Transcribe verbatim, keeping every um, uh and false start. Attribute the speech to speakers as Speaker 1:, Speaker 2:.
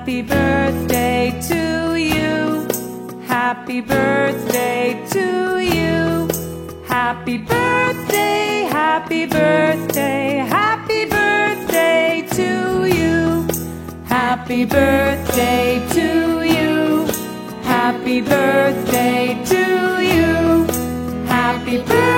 Speaker 1: Happy birthday to you. Happy birthday to you. Happy birthday, happy birthday, happy birthday to you. Happy birthday to you. Happy birthday to you. Happy birthday.